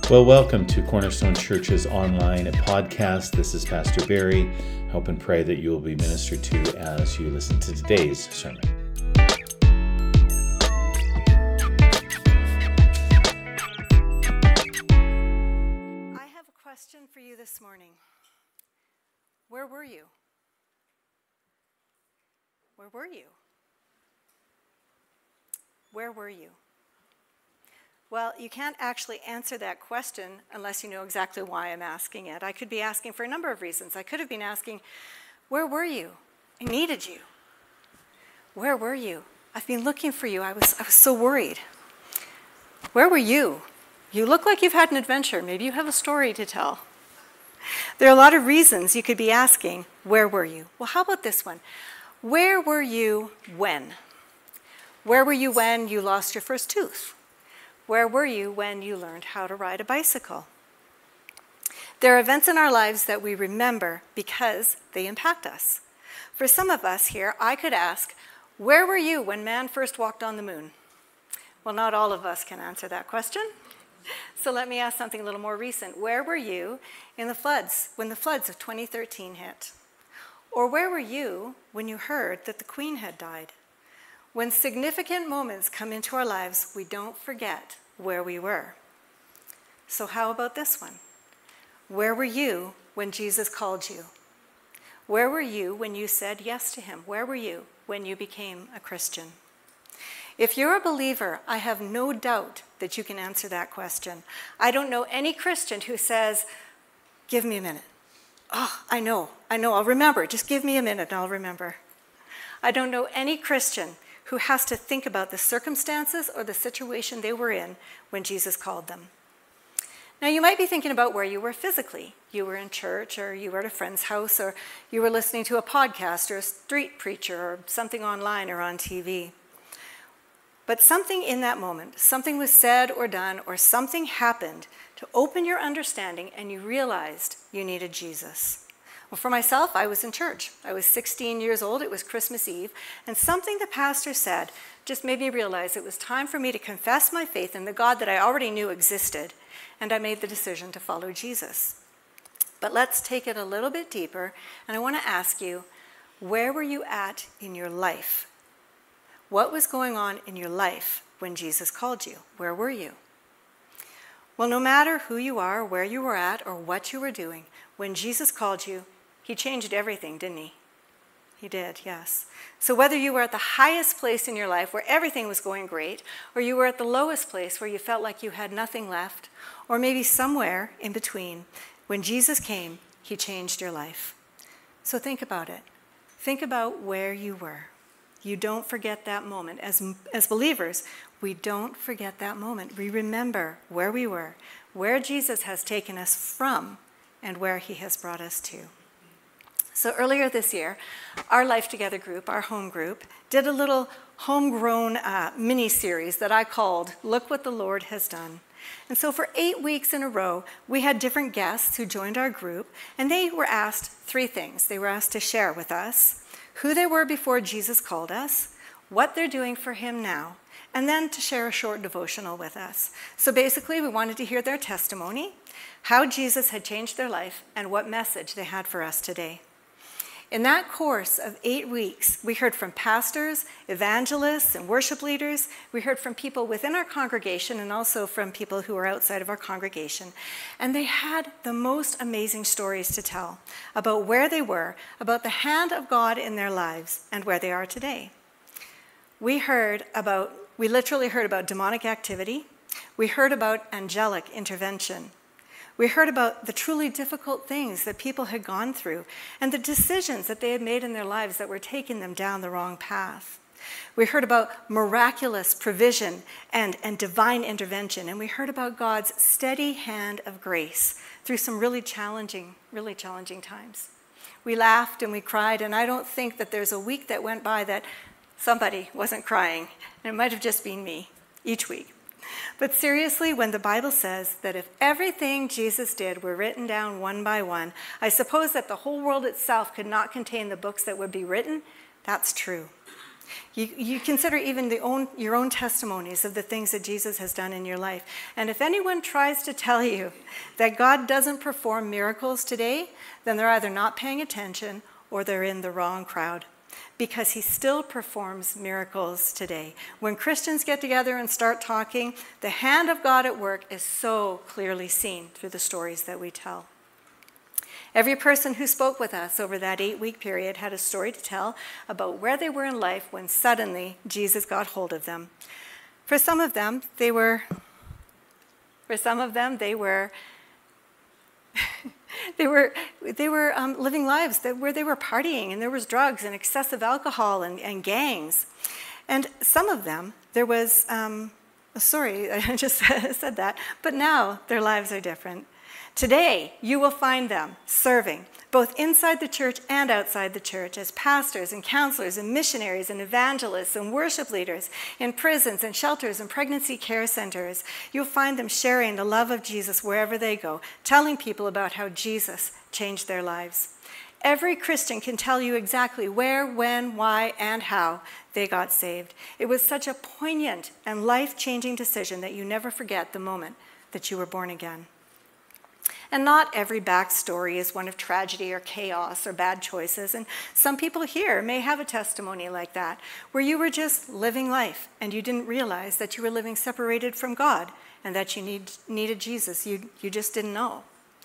Well, welcome to Cornerstone Church's online podcast. This is Pastor Barry. Hope and pray that you will be ministered to as you listen to today's sermon. I have a question for you this morning. Where were you? Where were you? Where were you? Well, you can't actually answer that question unless you know exactly why I'm asking it. I could be asking for a number of reasons. I could have been asking, where were you? I needed you. Where were you? I've been looking for you. I was so worried. Where were you? You look like you've had an adventure. Maybe you have a story to tell. There are a lot of reasons you could be asking, where were you? Well, how about this one? Where were you when? Where were you when you lost your first tooth? Where were you when you learned how to ride a bicycle? There are events in our lives that we remember because they impact us. For some of us here, I could ask, where were you when man first walked on the moon? Well, not all of us can answer that question. So let me ask something a little more recent. Where were you in the floods, when the floods of 2013 hit? Or where were you when you heard that the Queen had died? When significant moments come into our lives, we don't forget where we were. So how about this one? Where were you when Jesus called you? Where were you when you said yes to him? Where were you when you became a Christian? If you're a believer, I have no doubt that you can answer that question. I don't know any Christian who says, give me a minute. Oh, I know, I'll remember. Just give me a minute and I'll remember. I don't know any Christian who has to think about the circumstances or the situation they were in when Jesus called them. Now, you might be thinking about where you were physically. You were in church, or you were at a friend's house, or you were listening to a podcast or a street preacher or something online or on TV. But something in that moment, something was said or done, or something happened to open your understanding and you realized you needed Jesus. Well, for myself, I was in church. I was 16 years old. It was Christmas Eve. And something the pastor said just made me realize it was time for me to confess my faith in the God that I already knew existed. And I made the decision to follow Jesus. But let's take it a little bit deeper. And I want to ask you, where were you at in your life? What was going on in your life when Jesus called you? Where were you? Well, no matter who you are, where you were at, or what you were doing, when Jesus called you, he changed everything, didn't he? He did, yes. So whether you were at the highest place in your life where everything was going great, or you were at the lowest place where you felt like you had nothing left, or maybe somewhere in between, when Jesus came, he changed your life. So think about it. Think about where you were. You don't forget that moment. As believers, we don't forget that moment. We remember where we were, where Jesus has taken us from, and where he has brought us to. So earlier this year, our Life Together group, our home group, did a little homegrown mini-series that I called Look What the Lord Has Done. And so for 8 weeks in a row, we had different guests who joined our group, and they were asked 3 things. They were asked to share with us who they were before Jesus called us, what they're doing for him now, and then to share a short devotional with us. So basically, we wanted to hear their testimony, how Jesus had changed their life, and what message they had for us today. In that course of 8 weeks, we heard from pastors, evangelists, and worship leaders. We heard from people within our congregation and also from people who were outside of our congregation. And they had the most amazing stories to tell about where they were, about the hand of God in their lives, and where they are today. We literally heard about demonic activity. We heard about angelic intervention. We heard about the truly difficult things that people had gone through and the decisions that they had made in their lives that were taking them down the wrong path. We heard about miraculous provision and divine intervention, and we heard about God's steady hand of grace through some really challenging times. We laughed and we cried, and I don't think that there's a week that went by that somebody wasn't crying, and it might have just been me each week. But seriously, when the Bible says that if everything Jesus did were written down one by one, I suppose that the whole world itself could not contain the books that would be written. That's true. You consider even your own testimonies of the things that Jesus has done in your life. And if anyone tries to tell you that God doesn't perform miracles today, then they're either not paying attention or they're in the wrong crowd, because he still performs miracles today. When Christians get together and start talking, the hand of God at work is so clearly seen through the stories that we tell. Every person who spoke with us over that 8-week period had a story to tell about where they were in life when suddenly Jesus got hold of them. For some of them, they were living lives where they were partying, and there was drugs and excessive alcohol and gangs. And some of them, there was, sorry, I just said that, but now their lives are different. Today, you will find them serving, both inside the church and outside the church, as pastors and counselors and missionaries and evangelists and worship leaders in prisons and shelters and pregnancy care centers. You'll find them sharing the love of Jesus wherever they go, telling people about how Jesus changed their lives. Every Christian can tell you exactly where, when, why, and how they got saved. It was such a poignant and life-changing decision that you never forget the moment that you were born again. And not every backstory is one of tragedy or chaos or bad choices. And some people here may have a testimony like that, where you were just living life and you didn't realize that you were living separated from God and that you needed Jesus. You just didn't know.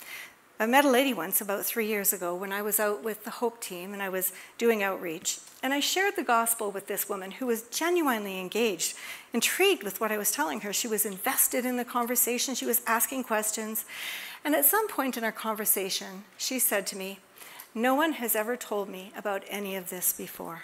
I met a lady once about 3 years ago when I was out with the Hope team and I was doing outreach. And I shared the gospel with this woman who was genuinely engaged, intrigued with what I was telling her. She was invested in the conversation. She was asking questions. And at some point in our conversation, she said to me, "No one has ever told me about any of this before."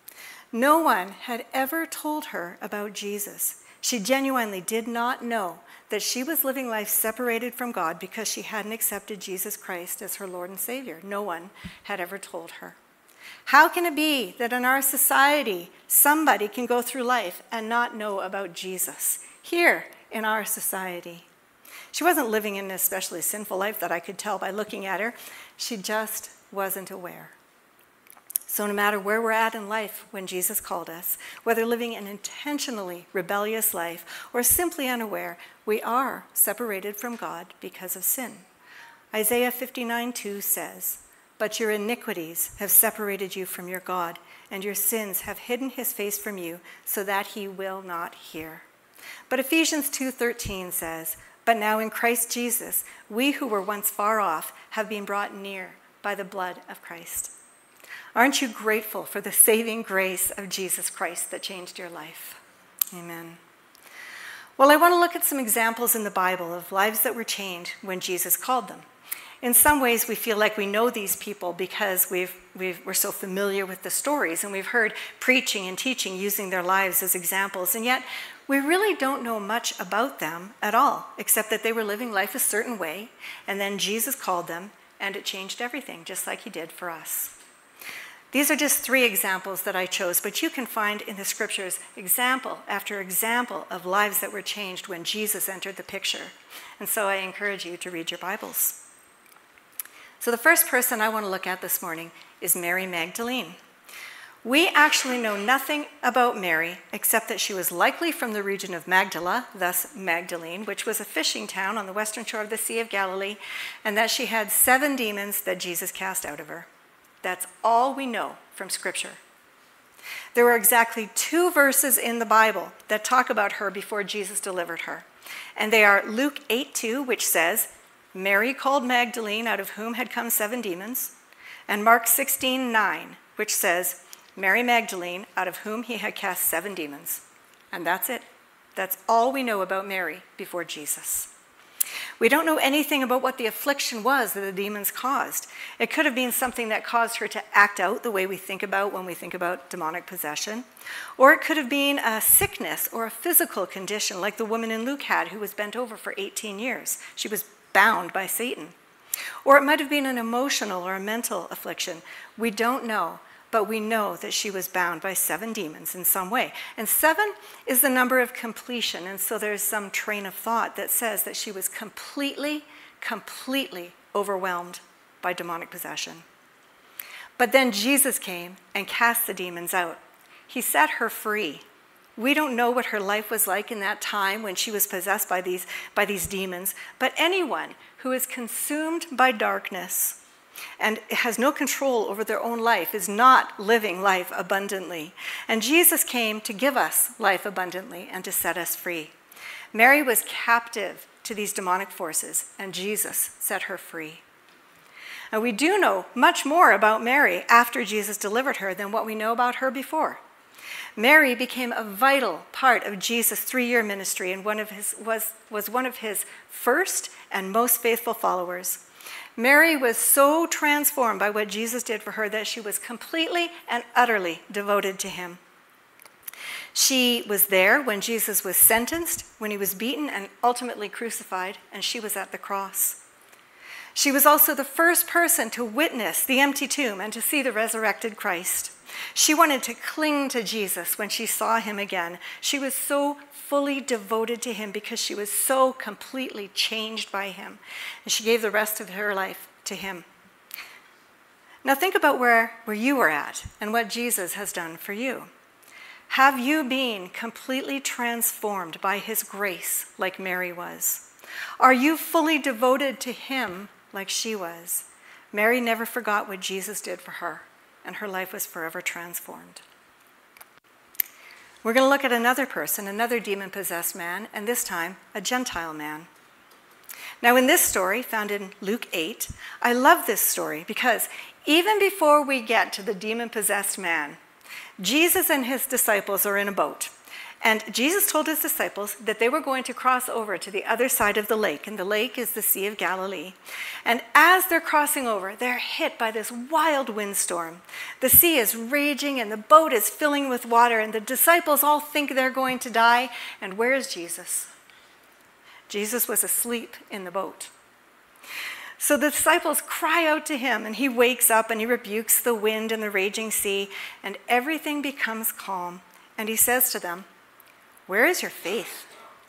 No one had ever told her about Jesus. She genuinely did not know that she was living life separated from God because she hadn't accepted Jesus Christ as her Lord and Savior. No one had ever told her. How can it be that in our society, somebody can go through life and not know about Jesus? Here in our society. She wasn't living an especially sinful life that I could tell by looking at her. She just wasn't aware. So no matter where we're at in life when Jesus called us, whether living an intentionally rebellious life or simply unaware, we are separated from God because of sin. Isaiah 59:2 says, "But your iniquities have separated you from your God, and your sins have hidden his face from you so that he will not hear." But Ephesians 2:13 says, "But now in Christ Jesus, we who were once far off have been brought near by the blood of Christ." Aren't you grateful for the saving grace of Jesus Christ that changed your life? Amen. Well, I want to look at some examples in the Bible of lives that were changed when Jesus called them. In some ways, we feel like we know these people because we're so familiar with the stories, and we've heard preaching and teaching using their lives as examples, and yet we really don't know much about them at all, except that they were living life a certain way, and then Jesus called them, and it changed everything, just like he did for us. These are just 3 examples that I chose, but you can find in the scriptures example after example of lives that were changed when Jesus entered the picture. And so I encourage you to read your Bibles. So the first person I want to look at this morning is Mary Magdalene. We actually know nothing about Mary except that she was likely from the region of Magdala, thus Magdalene, which was a fishing town on the western shore of the Sea of Galilee, and that she had 7 demons that Jesus cast out of her. That's all we know from Scripture. There were exactly 2 verses in the Bible that talk about her before Jesus delivered her. And they are Luke 8:2, which says, "Mary called Magdalene, out of whom had come 7 demons," and Mark 16:9, which says, "Mary Magdalene, out of whom he had cast 7 demons." And that's it. That's all we know about Mary before Jesus. We don't know anything about what the affliction was that the demons caused. It could have been something that caused her to act out the way we think about when we think about demonic possession. Or it could have been a sickness or a physical condition like the woman in Luke had who was bent over for 18 years. She was bound by Satan. Or it might have been an emotional or a mental affliction. We don't know. But we know that she was bound by 7 demons in some way. And 7 is the number of completion. And so there's some train of thought that says that she was completely overwhelmed by demonic possession. But then Jesus came and cast the demons out. He set her free. We don't know what her life was like in that time when she was possessed by these demons, but anyone who is consumed by darkness and has no control over their own life is not living life abundantly. And Jesus came to give us life abundantly and to set us free. Mary was captive to these demonic forces, and Jesus set her free. And we do know much more about Mary after Jesus delivered her than what we know about her before. Mary became a vital part of Jesus' 3-year ministry and was one of his first and most faithful followers. Mary was so transformed by what Jesus did for her that she was completely and utterly devoted to him. She was there when Jesus was sentenced, when he was beaten and ultimately crucified, and she was at the cross. She was also the first person to witness the empty tomb and to see the resurrected Christ. She wanted to cling to Jesus when she saw him again. She was so fully devoted to him because she was so completely changed by him. And she gave the rest of her life to him. Now think about where you were at and what Jesus has done for you. Have you been completely transformed by his grace like Mary was? Are you fully devoted to him like she was? Mary never forgot what Jesus did for her, and her life was forever transformed. We're going to look at another person, another demon-possessed man, and this time a Gentile man. Now in this story, found in Luke 8, I love this story because even before we get to the demon-possessed man, Jesus and his disciples are in a boat. And Jesus told his disciples that they were going to cross over to the other side of the lake, and the lake is the Sea of Galilee. And as they're crossing over, they're hit by this wild windstorm. The sea is raging, and the boat is filling with water, and the disciples all think they're going to die. And where is Jesus? Jesus was asleep in the boat. So the disciples cry out to him, and he wakes up, and he rebukes the wind and the raging sea, and everything becomes calm. And he says to them, "Where is your faith?"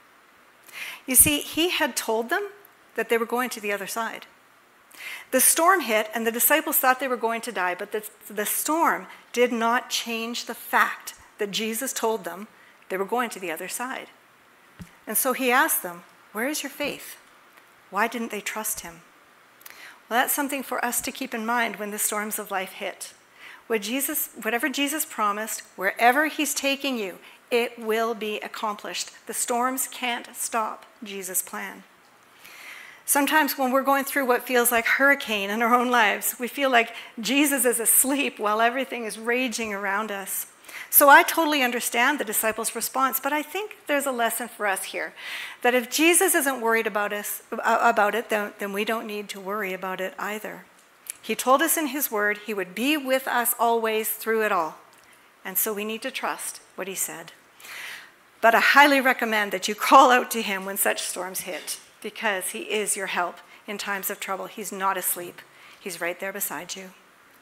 You see, he had told them that they were going to the other side. The storm hit, and the disciples thought they were going to die, but the storm did not change the fact that Jesus told them they were going to the other side. And so he asked them, "Where is your faith?" Why didn't they trust him? Well, that's something for us to keep in mind when the storms of life hit. Whatever Jesus promised, wherever he's taking you, it will be accomplished. The storms can't stop Jesus' plan. Sometimes when we're going through what feels like hurricane in our own lives, we feel like Jesus is asleep while everything is raging around us. So I totally understand the disciples' response, but I think there's a lesson for us here, that if Jesus isn't worried about it, then we don't need to worry about it either. He told us in his word he would be with us always through it all. And so we need to trust what he said. But I highly recommend that you call out to him when such storms hit, because he is your help in times of trouble. He's not asleep. He's right there beside you.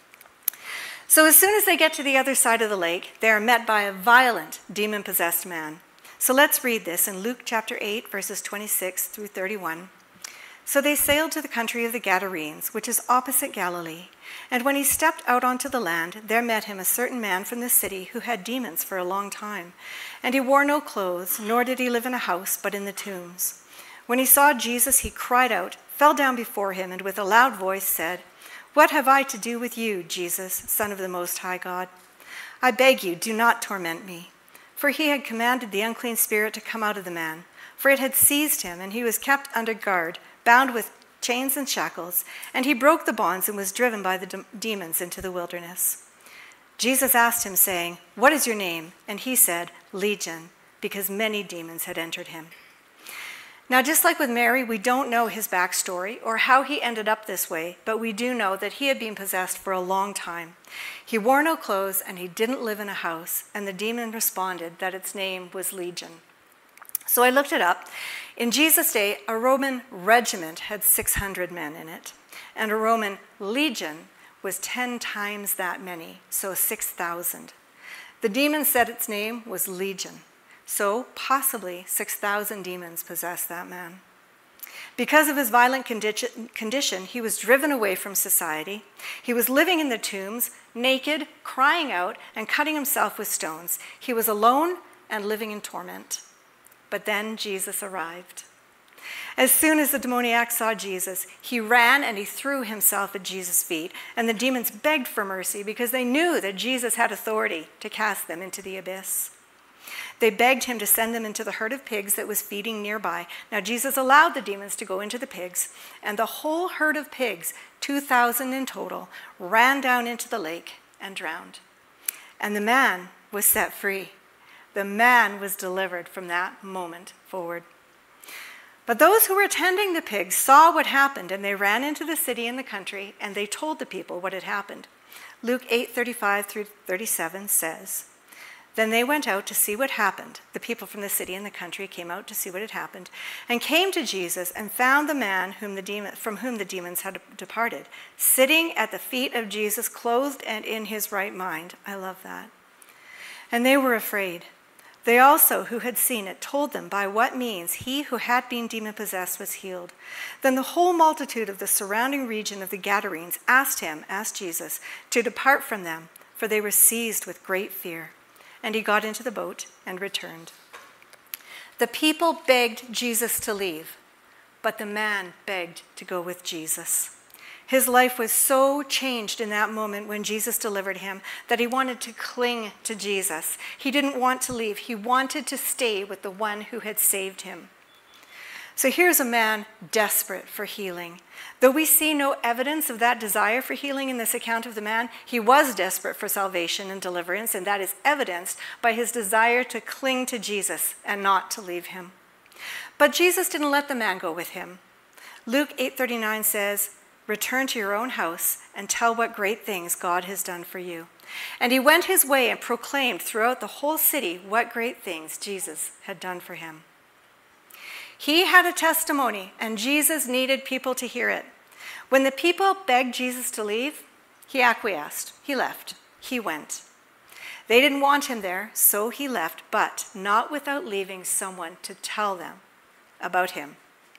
So as soon as they get to the other side of the lake, they are met by a violent demon-possessed man. So let's read this in Luke chapter 8, verses 26 through 31. So they sailed to the country of the Gadarenes, which is opposite Galilee. And when he stepped out onto the land, there met him a certain man from the city who had demons for a long time. And he wore no clothes, nor did he live in a house, but in the tombs. When he saw Jesus, he cried out, fell down before him, and with a loud voice said, "What have I to do with you, Jesus, Son of the Most High God? I beg you, do not torment me." For he had commanded the unclean spirit to come out of the man, for it had seized him, and he was kept under guard, bound with chains and shackles, and he broke the bonds and was driven by the demons into the wilderness. Jesus asked him, saying, "What is your name?" And he said, "Legion," because many demons had entered him. Now, just like with Mary, we don't know his backstory or how he ended up this way, but we do know that he had been possessed for a long time. He wore no clothes and he didn't live in a house, and the demon responded that its name was Legion. So I looked it up. In Jesus' day, a Roman regiment had 600 men in it, and a Roman legion was 10 times that many, so 6,000. The demon said its name was Legion, so possibly 6,000 demons possessed that man. Because of his violent condition, he was driven away from society. He was living in the tombs, naked, crying out, and cutting himself with stones. He was alone and living in torment. But then Jesus arrived. As soon as the demoniac saw Jesus, he ran and he threw himself at Jesus' feet, and the demons begged for mercy because they knew that Jesus had authority to cast them into the abyss. They begged him to send them into the herd of pigs that was feeding nearby. Now Jesus allowed the demons to go into the pigs, and the whole herd of pigs, 2,000 in total, ran down into the lake and drowned. And the man was set free. The man was delivered from that moment forward. But those who were attending the pigs saw what happened, and they ran into the city and the country, and they told the people what had happened. Luke 8:35 through 37 says, "Then they went out to see what happened. The people from the city and the country came out to see what had happened, and came to Jesus and found the man from whom the demons had departed, sitting at the feet of Jesus, clothed and in his right mind." I love that. And they were afraid. They also, who had seen it, told them by what means he who had been demon-possessed was healed. Then the whole multitude of the surrounding region of the Gadarenes asked Jesus, to depart from them, for they were seized with great fear. And he got into the boat and returned. The people begged Jesus to leave, but the man begged to go with Jesus. His life was so changed in that moment when Jesus delivered him that he wanted to cling to Jesus. He didn't want to leave. He wanted to stay with the one who had saved him. So here's a man desperate for healing. Though we see no evidence of that desire for healing in this account of the man, he was desperate for salvation and deliverance, and that is evidenced by his desire to cling to Jesus and not to leave him. But Jesus didn't let the man go with him. Luke 8:39 says, "Return to your own house and tell what great things God has done for you." And he went his way and proclaimed throughout the whole city what great things Jesus had done for him. He had a testimony, and Jesus needed people to hear it. When the people begged Jesus to leave, he acquiesced. He left. He went. They didn't want him there, so he left, but not without leaving someone to tell them about him.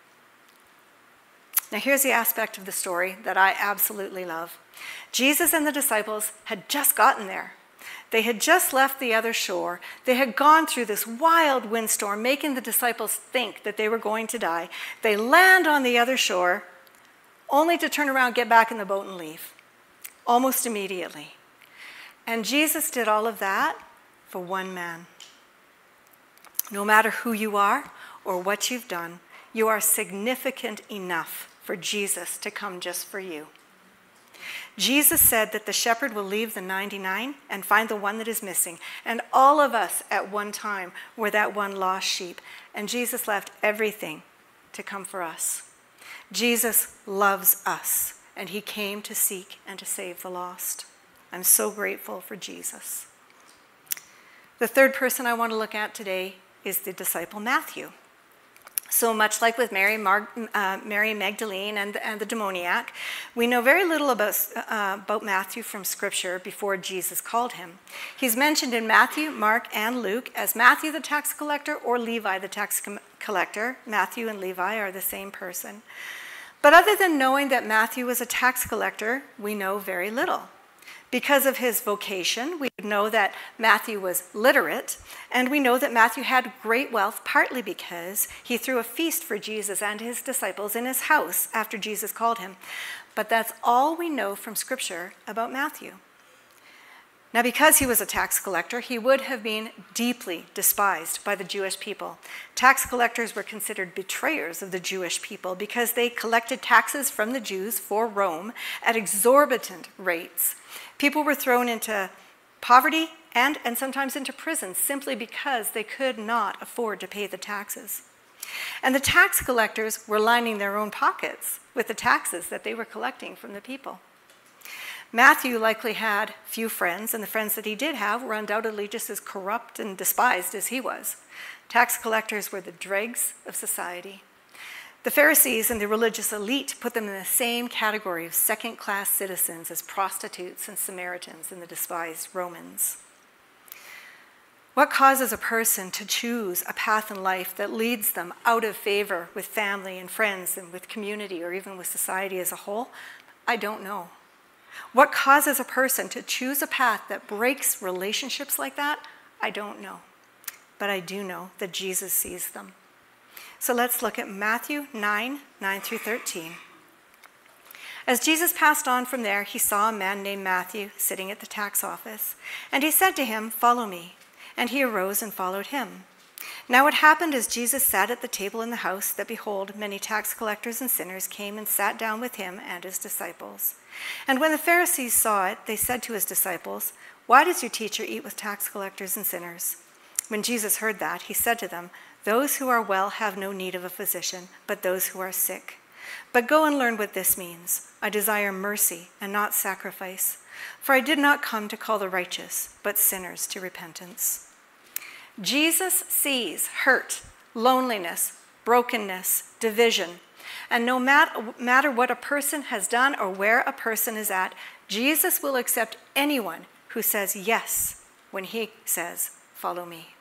Now here's the aspect of the story that I absolutely love. Jesus and the disciples had just gotten there. They had just left the other shore. They had gone through this wild windstorm, making the disciples think that they were going to die. They land on the other shore, only to turn around, get back in the boat, and leave, almost immediately. And Jesus did all of that for one man. No matter who you are or what you've done, you are significant enough for Jesus to come just for you. Jesus said that the shepherd will leave the 99 and find the one that is missing. And all of us at one time were that one lost sheep. And Jesus left everything to come for us. Jesus loves us, and he came to seek and to save the lost. I'm so grateful for Jesus. The third person I want to look at today is the disciple Matthew. So much like with Mary Magdalene and the demoniac, we know very little about Matthew from Scripture before Jesus called him. He's mentioned in Matthew, Mark, and Luke as Matthew the tax collector or Levi the tax collector. Matthew and Levi are the same person. But other than knowing that Matthew was a tax collector, we know very little. Because of his vocation, we know that Matthew was literate, and we know that Matthew had great wealth, partly because he threw a feast for Jesus and his disciples in his house after Jesus called him. But that's all we know from Scripture about Matthew. Now, because he was a tax collector, he would have been deeply despised by the Jewish people. Tax collectors were considered betrayers of the Jewish people because they collected taxes from the Jews for Rome at exorbitant rates. People were thrown into poverty and sometimes into prison simply because they could not afford to pay the taxes. And the tax collectors were lining their own pockets with the taxes that they were collecting from the people. Matthew likely had few friends, and the friends that he did have were undoubtedly just as corrupt and despised as he was. Tax collectors were the dregs of society. The Pharisees and the religious elite put them in the same category of second-class citizens as prostitutes and Samaritans and the despised Romans. What causes a person to choose a path in life that leads them out of favor with family and friends and with community or even with society as a whole? I don't know. What causes a person to choose a path that breaks relationships like that? I don't know. But I do know that Jesus sees them. So let's look at Matthew 9 through 13. As Jesus passed on from there, he saw a man named Matthew sitting at the tax office, and he said to him, "Follow me." And he arose and followed him. Now it happened as Jesus sat at the table in the house that, behold, many tax collectors and sinners came and sat down with him and his disciples. And when the Pharisees saw it, they said to his disciples, "Why does your teacher eat with tax collectors and sinners?" When Jesus heard that, he said to them, "Those who are well have no need of a physician, but those who are sick. But go and learn what this means. I desire mercy and not sacrifice, for I did not come to call the righteous, but sinners to repentance." Jesus sees hurt, loneliness, brokenness, division. And no matter what a person has done or where a person is at, Jesus will accept anyone who says yes when he says, "Follow me."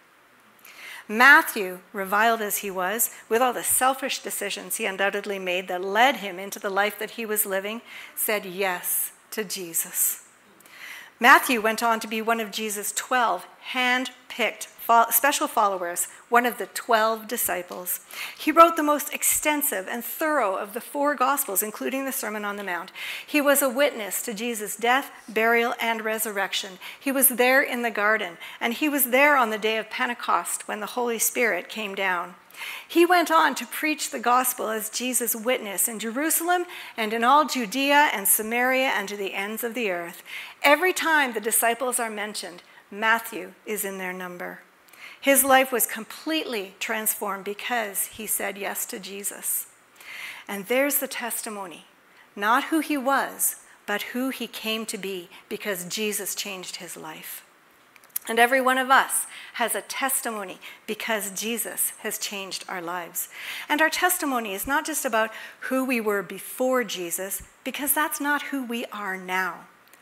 Matthew, reviled as he was, with all the selfish decisions he undoubtedly made that led him into the life that he was living, said yes to Jesus. Matthew went on to be one of Jesus' 12 hand-picked special followers, one of the 12 disciples. He wrote the most extensive and thorough of the 4 Gospels, including the Sermon on the Mount. He was a witness to Jesus' death, burial, and resurrection. He was there in the garden, and he was there on the day of Pentecost when the Holy Spirit came down. He went on to preach the gospel as Jesus' witness in Jerusalem and in all Judea and Samaria and to the ends of the earth. Every time the disciples are mentioned, Matthew is in their number. His life was completely transformed because he said yes to Jesus. And there's the testimony, not who he was, but who he came to be, because Jesus changed his life. And every one of us has a testimony because Jesus has changed our lives. And our testimony is not just about who we were before Jesus, because that's not who we are now.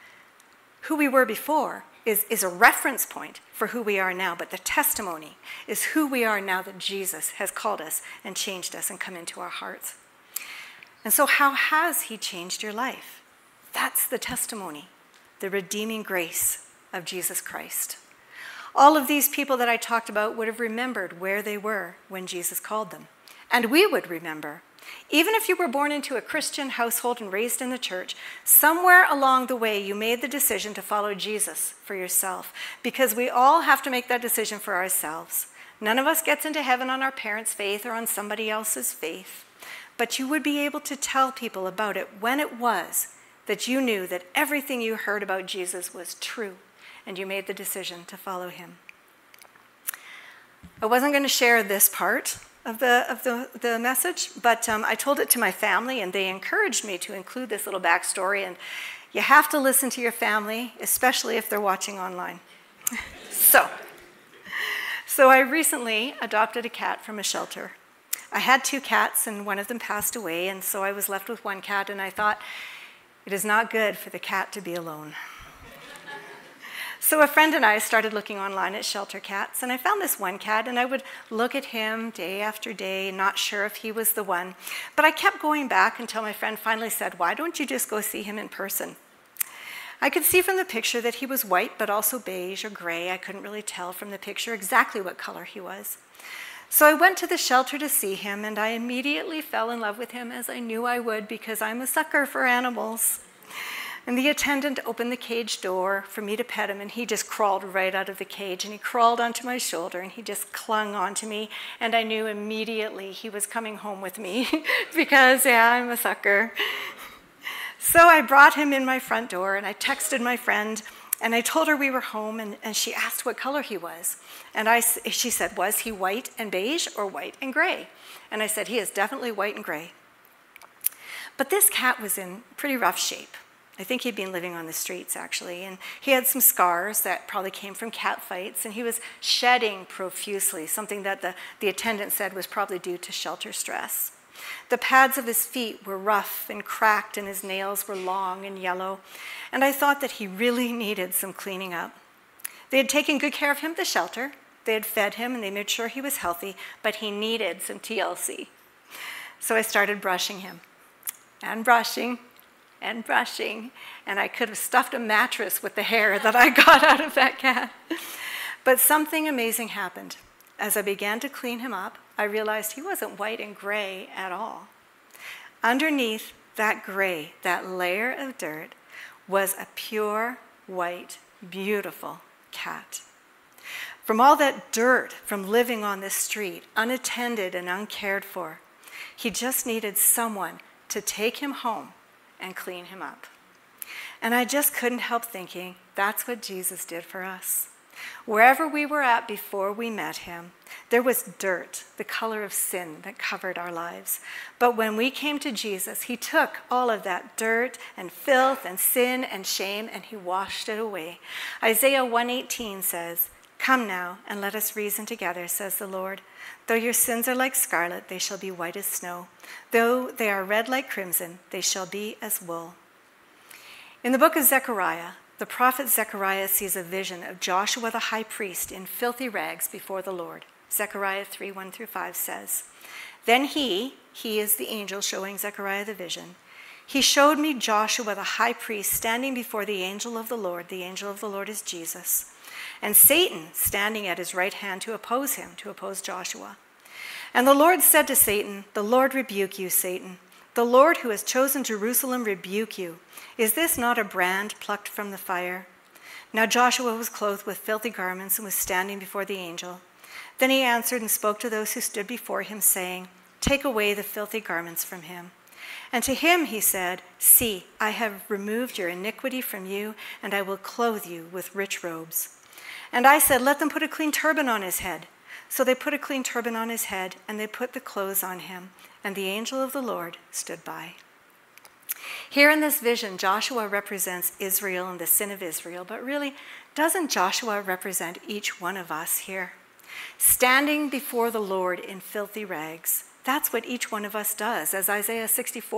Who we were before is a reference point for who we are now, but the testimony is who we are now that Jesus has called us and changed us and come into our hearts. And so how has he changed your life? That's the testimony, the redeeming grace of Jesus Christ. All of these people that I talked about would have remembered where they were when Jesus called them. And we would remember. Even if you were born into a Christian household and raised in the church, somewhere along the way you made the decision to follow Jesus for yourself, because we all have to make that decision for ourselves. None of us gets into heaven on our parents' faith or on somebody else's faith. But you would be able to tell people about it when it was that you knew that everything you heard about Jesus was true, and you made the decision to follow him. I wasn't going to share this part of the message, but I told it to my family, and they encouraged me to include this little backstory. And you have to listen to your family, especially if they're watching online. So I recently adopted a cat from a shelter. I had 2 cats, and one of them passed away, and so I was left with 1 cat, and I thought, it is not good for the cat to be alone. So a friend and I started looking online at shelter cats, and I found this one cat, and I would look at him day after day, not sure if he was the one. But I kept going back until my friend finally said, "Why don't you just go see him in person?" I could see from the picture that he was white, but also beige or gray. I couldn't really tell from the picture exactly what color he was. So I went to the shelter to see him, and I immediately fell in love with him, as I knew I would, because I'm a sucker for animals. And the attendant opened the cage door for me to pet him, and he just crawled right out of the cage, and he crawled onto my shoulder, and he just clung onto me, and I knew immediately he was coming home with me because, yeah, I'm a sucker. So I brought him in my front door, and I texted my friend, and I told her we were home, and she asked what color he was. And she said, was he white and beige or white and gray? And I said, he is definitely white and gray. But this cat was in pretty rough shape. I think he'd been living on the streets, actually, and he had some scars that probably came from cat fights, and he was shedding profusely, something that the attendant said was probably due to shelter stress. The pads of his feet were rough and cracked, and his nails were long and yellow, and I thought that he really needed some cleaning up. They had taken good care of him at the shelter, They had fed him and they made sure he was healthy, but he needed some TLC. So I started brushing him and brushing and brushing, and I could have stuffed a mattress with the hair that I got out of that cat. But something amazing happened. As I began to clean him up, I realized he wasn't white and gray at all. Underneath that gray, that layer of dirt, was a pure, white, beautiful cat. From all that dirt from living on this street, unattended and uncared for, he just needed someone to take him home and clean him up. And I just couldn't help thinking, that's what Jesus did for us. Wherever we were at before we met him, there was dirt, the color of sin that covered our lives. But when we came to Jesus, he took all of that dirt and filth and sin and shame, and he washed it away. Isaiah 1:18 says, "Come now, and let us reason together, says the Lord. Though your sins are like scarlet, they shall be white as snow. Though they are red like crimson, they shall be as wool." In the book of Zechariah, the prophet Zechariah sees a vision of Joshua the high priest in filthy rags before the Lord. Zechariah 3:1-5 says, "Then he is the angel showing Zechariah the vision, he showed me Joshua the high priest standing before the angel of the Lord. The angel of the Lord is Jesus. And Satan standing at his right hand to oppose him, to oppose Joshua. And the Lord said to Satan, 'The Lord rebuke you, Satan. The Lord who has chosen Jerusalem rebuke you. Is this not a brand plucked from the fire?' Now Joshua was clothed with filthy garments and was standing before the angel. Then he answered and spoke to those who stood before him, saying, 'Take away the filthy garments from him.' And to him he said, 'See, I have removed your iniquity from you, and I will clothe you with rich robes.' And I said, 'Let them put a clean turban on his head.' So they put a clean turban on his head, and they put the clothes on him, and the angel of the Lord stood by." Here in this vision, Joshua represents Israel and the sin of Israel, but really, doesn't Joshua represent each one of us here? Standing before the Lord in filthy rags, that's what each one of us does, as Isaiah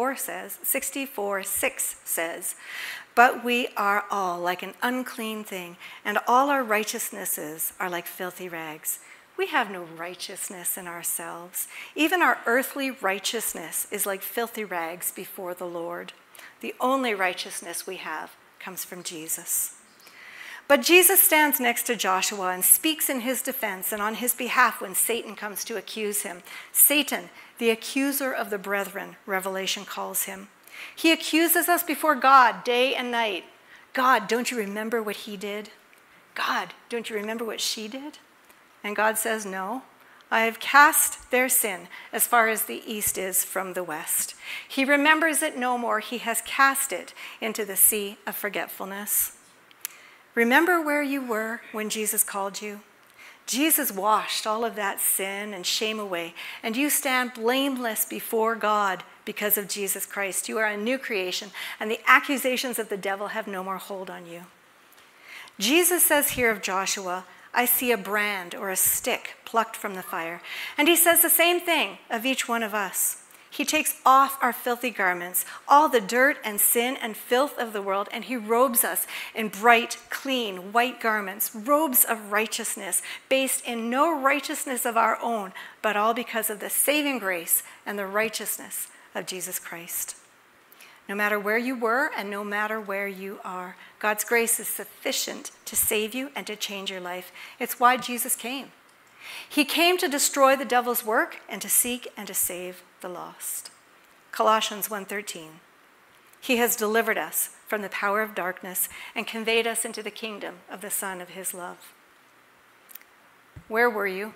64:6 says, "But we are all like an unclean thing, and all our righteousnesses are like filthy rags." We have no righteousness in ourselves. Even our earthly righteousness is like filthy rags before the Lord. The only righteousness we have comes from Jesus. But Jesus stands next to Joshua and speaks in his defense and on his behalf when Satan comes to accuse him. Satan, the accuser of the brethren, Revelation calls him. He accuses us before God day and night. "God, don't you remember what he did? God, don't you remember what she did?" And God says, "No, I have cast their sin as far as the east is from the west." He remembers it no more. He has cast it into the sea of forgetfulness. Remember where you were when Jesus called you? Jesus washed all of that sin and shame away, and you stand blameless before God because of Jesus Christ. You are a new creation, and the accusations of the devil have no more hold on you. Jesus says here of Joshua, "I see a brand or a stick plucked from the fire." And he says the same thing of each one of us. He takes off our filthy garments, all the dirt and sin and filth of the world, and he robes us in bright, clean, white garments, robes of righteousness, based in no righteousness of our own, but all because of the saving grace and the righteousness of Jesus Christ. No matter where you were and no matter where you are, God's grace is sufficient to save you and to change your life. It's why Jesus came. He came to destroy the devil's work and to seek and to save the lost. Colossians 1:13. He has delivered us from the power of darkness and conveyed us into the kingdom of the Son of his love. Where were you?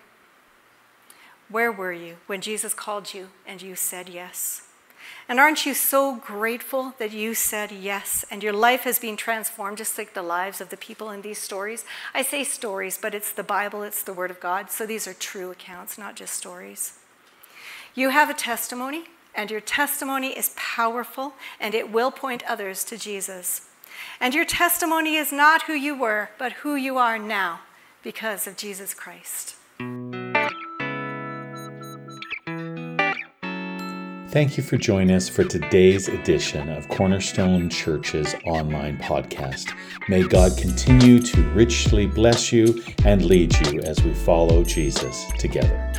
Where were you when Jesus called you and you said yes? And aren't you so grateful that you said yes and your life has been transformed just like the lives of the people in these stories? I say stories, but it's the Bible, it's the Word of God, so these are true accounts, not just stories. You have a testimony, and your testimony is powerful, and it will point others to Jesus. And your testimony is not who you were, but who you are now because of Jesus Christ. Thank you for joining us for today's edition of Cornerstone Church's online podcast. May God continue to richly bless you and lead you as we follow Jesus together.